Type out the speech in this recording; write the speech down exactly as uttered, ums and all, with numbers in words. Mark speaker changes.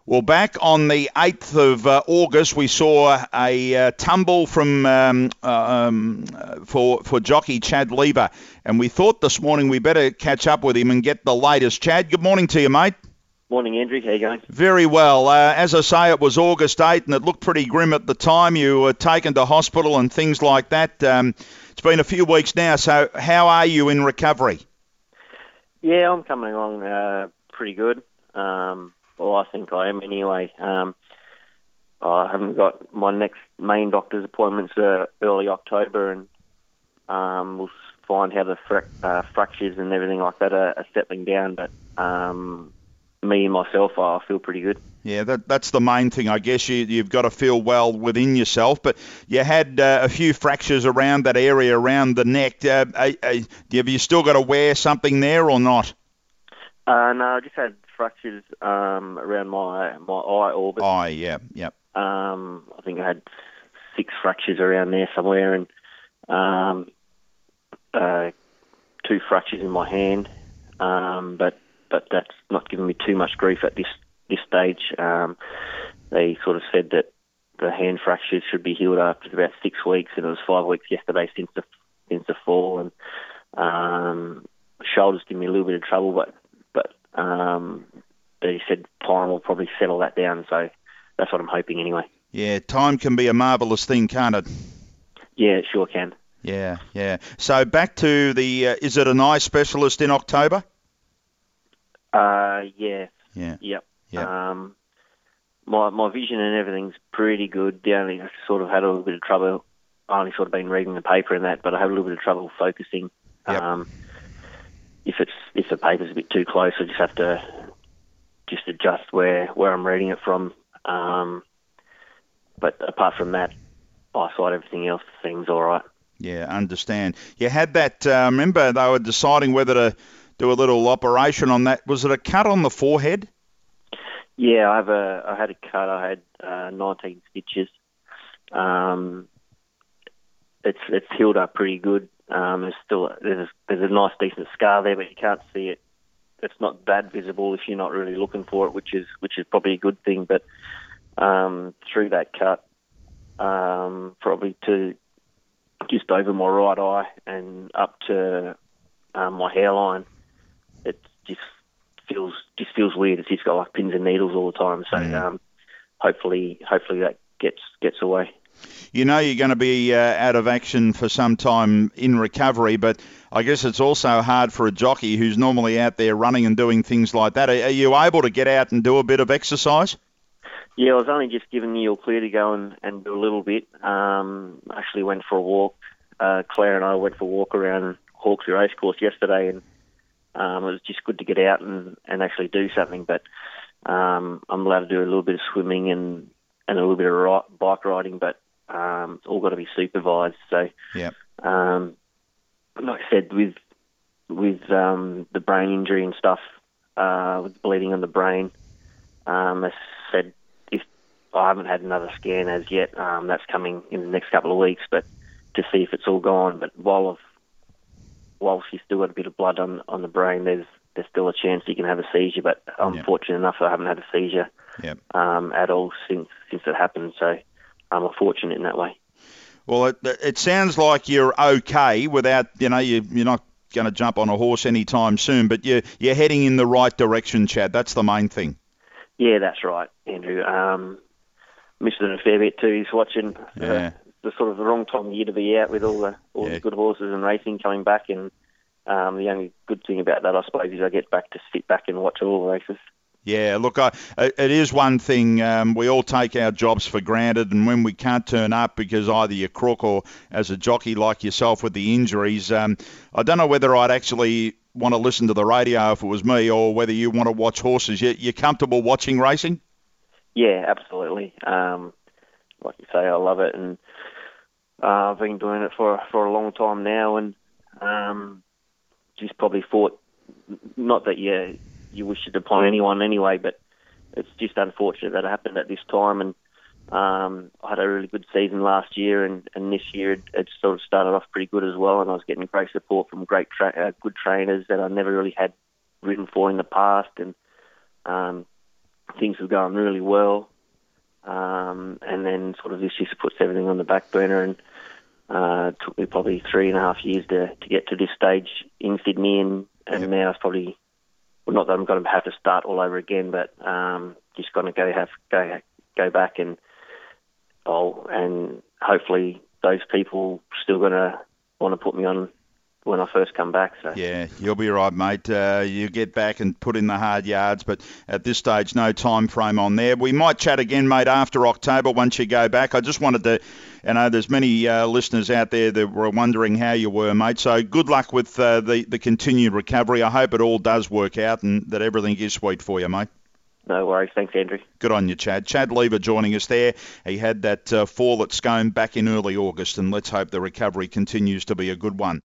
Speaker 1: Well, back on the eighth of uh, August, we saw a uh, tumble from um, um, for for jockey Chad Lever, and we thought this morning we better catch up with him and get the latest. Chad, good morning to you, mate.
Speaker 2: Morning, Andrew. How you going?
Speaker 1: Very well. Uh, as I say, it was August eighth, and it looked pretty grim at the time. You were taken to hospital and things like that. Um, it's been a few weeks now, so how are you in recovery?
Speaker 2: Yeah, I'm coming along uh, pretty good. Um, well, I think I am anyway. Um, I haven't got my next main doctor's appointments uh, early October, and um, we'll find how the fra- uh, fractures and everything like that are, are settling down. But um, me and myself, I feel pretty good.
Speaker 1: Yeah, that, that's the main thing. I guess you, you've got to feel well within yourself. But you had uh, a few fractures around that area, around the neck. Uh, uh, uh, have you still got to wear something there or not?
Speaker 2: Uh, no, I just had fractures um, around my my eye orbit.
Speaker 1: Eye, yeah, yep.
Speaker 2: Um, I think I had six fractures around there somewhere, and um, uh, two fractures in my hand. Um, but but that's not giving me too much grief at this this stage. Um, they sort of said that the hand fractures should be healed after about six weeks, and it was five weeks yesterday since the since the fall. And um, shoulders give me a little bit of trouble, but but um, they said time will probably settle that down. So that's what I'm hoping anyway.
Speaker 1: Yeah, time can be a marvellous thing, can't it?
Speaker 2: Yeah, it sure can.
Speaker 1: Yeah, yeah. So back to the, uh, is it an eye specialist in October?
Speaker 2: Uh, yeah.
Speaker 1: Yeah.
Speaker 2: Yep.
Speaker 1: Yep.
Speaker 2: Um, my my vision and everything's pretty good. The only I sort of had a little bit of trouble. I only sort of been reading the paper and that, but I had a little bit of trouble focusing.
Speaker 1: Yep.
Speaker 2: Um, if it's if the paper's a bit too close, I just have to just adjust where where I'm reading it from. Um, but apart from that, eyesight, everything else seems all right.
Speaker 1: Yeah, understand. You had that. Uh, remember, they were deciding whether to do a little operation on that. Was it a cut on the forehead?
Speaker 2: Yeah, I have a. I had a cut. I had uh, nineteen stitches. Um, it's it's healed up pretty good. Um, there's still there's a, there's a nice decent scar there, but you can't see it. It's not that visible if you're not really looking for it, which is which is probably a good thing. But um, through that cut, um, probably to just over my right eye and up to um, my hairline, it just feels just feels weird. It's just got like pins and needles all the time. So
Speaker 1: Mm.
Speaker 2: um, hopefully, hopefully that gets gets away.
Speaker 1: You know you're going to be uh, out of action for some time in recovery, but I guess it's also hard for a jockey who's normally out there running and doing things like that. Are, are you able to get out and do a bit of exercise?
Speaker 2: Yeah, I was only just given the all clear to go and, and do a little bit. Um, actually went for a walk. Uh, Claire and I went for a walk around Hawkesbury Racecourse yesterday, and um, it was just good to get out and, and actually do something. But um, I'm allowed to do a little bit of swimming and, and a little bit of ri- bike riding, but um, it's all got to be supervised. So,
Speaker 1: Yeah.
Speaker 2: um, like I said, with with um, the brain injury and stuff, uh, with bleeding on the brain, um, I said if I haven't had another scan as yet, um, that's coming in the next couple of weeks, but to see if it's all gone. But while I've, while she's still got a bit of blood on on the brain, there's there's still a chance you can have a seizure. But I'm
Speaker 1: Yep.
Speaker 2: fortunate enough that I haven't had a seizure
Speaker 1: Yep.
Speaker 2: um, at all since since it happened. So I'm fortunate in that way.
Speaker 1: Well, it, it sounds like you're okay without, you know, you, you're not going to jump on a horse anytime soon, but you're, you're heading in the right direction, Chad. That's the main thing.
Speaker 2: Yeah, that's right, Andrew. Um, missed it a fair bit too. He's watching
Speaker 1: Yeah.
Speaker 2: the, the sort of the wrong time of year to be out with all the all
Speaker 1: Yeah.
Speaker 2: the good horses and racing coming back. And um, the only good thing about that, I suppose, is I get back to sit back and watch all the races.
Speaker 1: Yeah, look, I, it is one thing. Um, we all take our jobs for granted, and when we can't turn up because either you're crook or as a jockey like yourself with the injuries, um, I don't know whether I'd actually want to listen to the radio if it was me, or whether you want to watch horses. You, you're comfortable watching racing?
Speaker 2: Yeah, absolutely. Um, like you say, I love it, and uh, I've been doing it for for a long time now, and um, just probably thought, not that you you wish it upon anyone anyway, but it's just unfortunate that it happened at this time. And um, I had a really good season last year, and, and this year it, it sort of started off pretty good as well, and I was getting great support from great tra- uh, good trainers that I never really had ridden for in the past, and um, things were going really well. Um, and then sort of this just puts everything on the back burner, and uh, it took me probably three and a half years to, to get to this stage in Sydney, and, and yep. now it's probably, well, not that I'm going to have to start all over again, but um, just going to go have go go back and oh, and hopefully those people still going to want to put me on when I first come back. So
Speaker 1: yeah, you'll be right, mate. Uh, you get back and put in the hard yards, but at this stage, no time frame on there. We might chat again, mate, after October once you go back. I just wanted to, you know, there's many uh, listeners out there that were wondering how you were, mate. So good luck with uh, the, the continued recovery. I hope it all does work out and that everything is sweet for you, mate.
Speaker 2: No worries. Thanks, Andrew.
Speaker 1: Good on you, Chad. Chad Lever joining us there. He had that uh, fall at Scone back in early August, and let's hope the recovery continues to be a good one.